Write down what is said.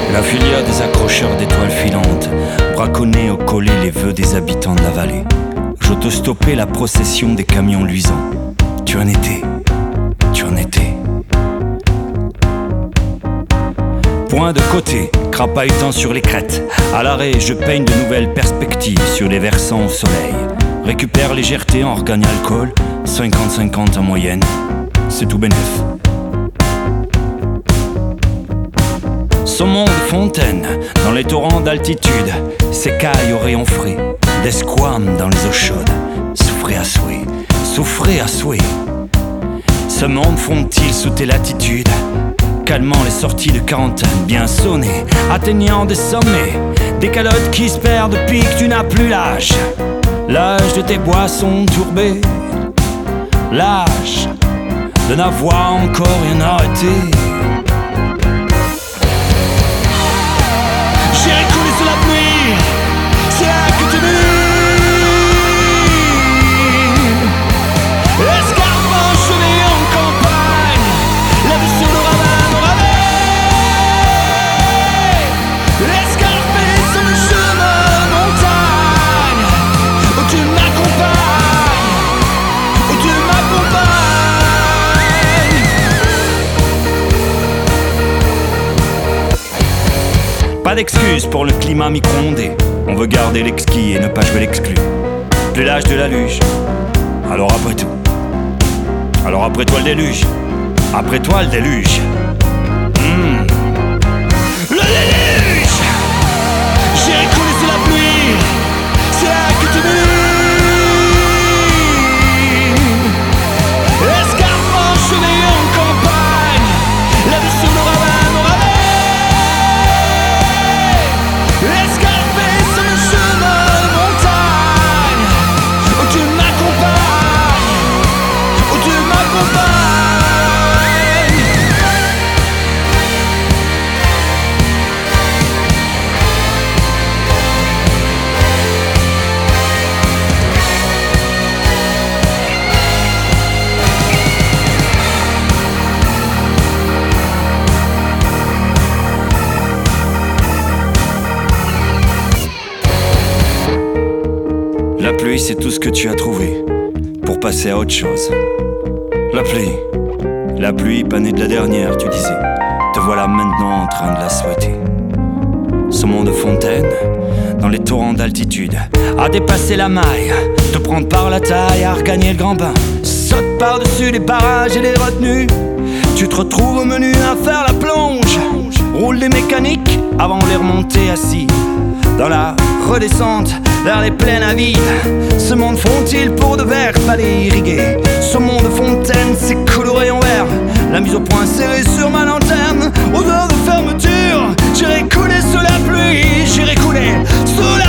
La filière des accrocheurs d'étoiles filantes braconnait au collet les vœux des habitants de la vallée. J'autostoppais la procession des camions luisants. Tu en étais. Point de côté, crapahutant sur les crêtes. À l'arrêt, je peigne de nouvelles perspectives sur les versants au soleil. Récupère légèreté en regagne alcool, 50-50 en moyenne, c'est tout bénef. Saumon de fontaine, dans les torrents d'altitude, s'écaille au rayon frais, des squames dans les eaux chaudes. Souffrez à souhait. Ce monde fond-il sous tes latitudes, calmant les sorties de quarantaine bien sonnées, atteignant des sommets, des calottes qui se perdent depuis que tu n'as plus l'âge. L'âge de tes boissons tourbées, l'âge de n'avoir encore rien arrêté. J'ai coulé sous la pluie, c'est là que tu m'es. Escarpe enchevée en campagne, la vue sur le ravin, l'escarpe sur le chemin montagne, où tu m'accompagnes. Pas d'excuse pour le climat micro-ondé. On veut garder l'exquis et ne pas jouer l'exclu. Plus l'âge de la luge. Alors après tout. Alors après toi le déluge. Après toi le déluge. Le déluge. J'ai coulé sous la pluie. C'est là que tu m'es. Escarpe enchevée en campagne, la vue sur le ravin. Escarpé sur le chemin de montagne, où tu m'accompagnes. La pluie, c'est tout ce que tu as trouvé pour passer à autre chose. La pluie, pas née de la dernière, tu disais. Te voilà maintenant en train de la souhaiter. Saumon de fontaine, dans les torrents d'altitude, à dépasser la maille, te prendre par la taille, à regagner le grand bain. Saute par-dessus les barrages et les retenues. Tu te retrouves au menu à faire la plonge. Roule les mécaniques avant les remontées assis. Dans la redescente vers les plaines avides, ce monde fond-il pour de verre, fallait irriguer. Ce monde de fontaine, c'est coloré en vert. La mise au point serrée sur ma lanterne. Aux heures de fermeture, j'irai couler sous la pluie. J'irai couler sous